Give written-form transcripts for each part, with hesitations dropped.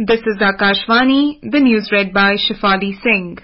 This is Akashvani, the news read by Shifali Singh.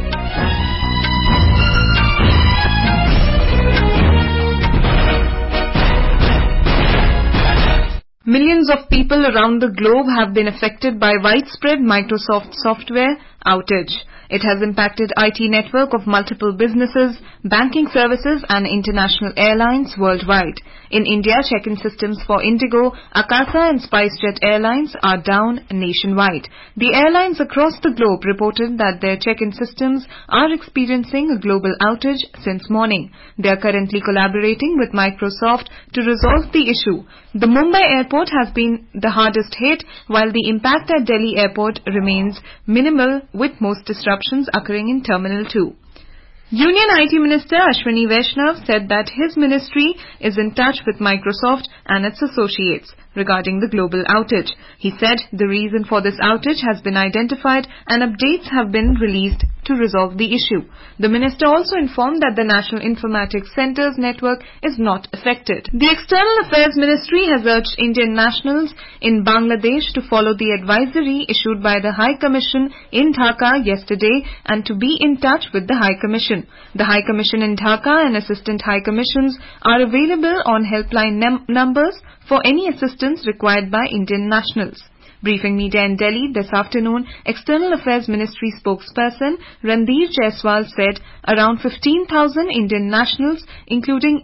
Millions of people around the globe have been affected by widespread Microsoft software outage. It has impacted IT network of multiple businesses, banking services and international airlines worldwide. In India, check-in systems for Indigo, Akasa and SpiceJet airlines are down nationwide. The airlines across the globe reported that their check-in systems are experiencing a global outage since morning. They are currently collaborating with Microsoft to resolve the issue. The Mumbai airport has been the hardest hit, while the impact at Delhi airport remains minimal, with most disruptions occurring in Terminal 2. Union IT Minister Ashwini Vaishnav said that his ministry is in touch with Microsoft and its associates regarding the global outage. He said the reason for this outage has been identified and updates have been released to resolve the issue. The minister also informed that the National Informatics Centres network is not affected. The External Affairs Ministry has urged Indian nationals in Bangladesh to follow the advisory issued by the High Commission in Dhaka yesterday and to be in touch with the High Commission. The High Commission in Dhaka and Assistant High Commissions are available on helpline numbers for any assistance required by Indian nationals. Briefing media in Delhi this afternoon, External Affairs Ministry spokesperson Randhir Jaiswal said around 15,000 Indian nationals, including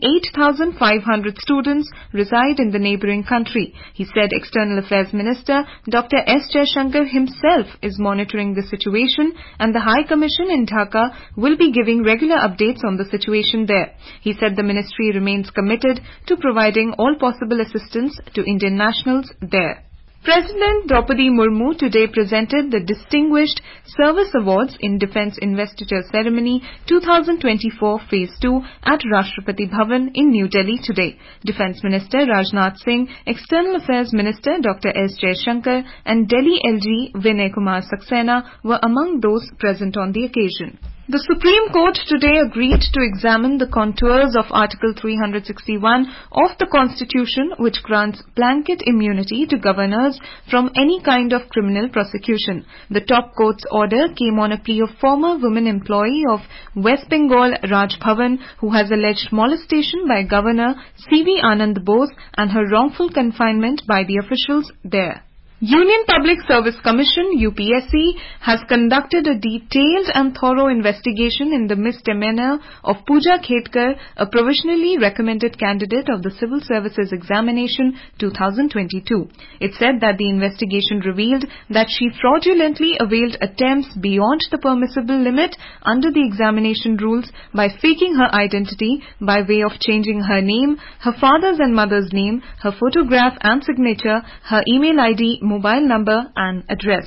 8,500 students, reside in the neighbouring country. He said External Affairs Minister Dr. S. Jaishankar himself is monitoring the situation and the High Commission in Dhaka will be giving regular updates on the situation there. He said the ministry remains committed to providing all possible assistance to Indian nationals there. President Draupadi Murmu today presented the Distinguished Service Awards in Defence Investiture Ceremony 2024 Phase 2 at Rashtrapati Bhavan in New Delhi today. Defence Minister Rajnath Singh, External Affairs Minister Dr. S. Jaishankar and Delhi LG Vinay Kumar Saxena were among those present on the occasion. The Supreme Court today agreed to examine the contours of Article 361 of the Constitution, which grants blanket immunity to governors from any kind of criminal prosecution. The top court's order came on a plea of former women employee of West Bengal Raj Bhavan, who has alleged molestation by Governor C.V. Anand Bose and her wrongful confinement by the officials there. Union Public Service Commission UPSC has conducted a detailed and thorough investigation in the misdemeanor of Pooja Khedkar, a provisionally recommended candidate of the Civil Services Examination 2022. It said that the investigation revealed that she fraudulently availed attempts beyond the permissible limit under the examination rules by faking her identity by way of changing her name, her father's and mother's name, her photograph and signature, her email ID, mobile number and address.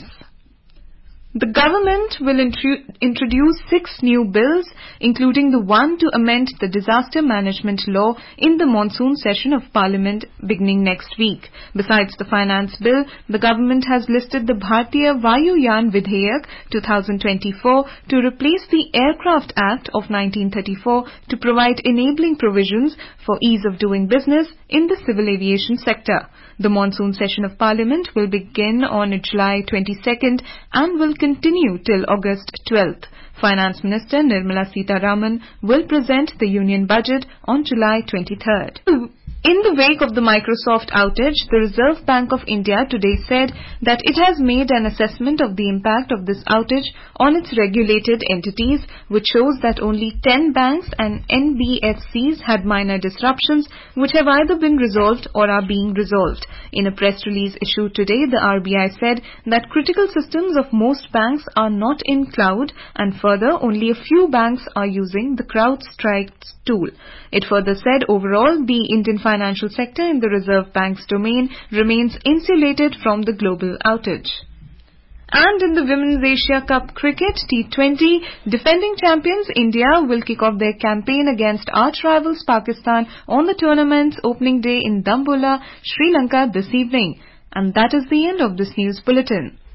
The government will introduce 6 new bills, including the one to amend the disaster management law in the monsoon session of Parliament beginning next week. Besides the finance bill, the government has listed the Bharatiya Vayuyan Vidhayak 2024 to replace the Aircraft Act of 1934 to provide enabling provisions for ease of doing business in the civil aviation sector. The monsoon session of Parliament will begin on July 22nd and will continue till August 12th. Finance Minister Nirmala Sitharaman will present the Union Budget on July 23rd. In the wake of the Microsoft outage, the Reserve Bank of India today said that it has made an assessment of the impact of this outage on its regulated entities, which shows that only 10 banks and NBFCs had minor disruptions, which have either been resolved or are being resolved. In a press release issued today, the RBI said that critical systems of most banks are not in cloud, and further, only a few banks are using the CrowdStrike tool. It further said overall, the Indian financial sector in the Reserve Bank's domain remains insulated from the global outage. And in the Women's Asia Cup Cricket T20, defending champions India will kick off their campaign against arch-rivals Pakistan on the tournament's opening day in Dambulla, Sri Lanka this evening. And that is the end of this news bulletin.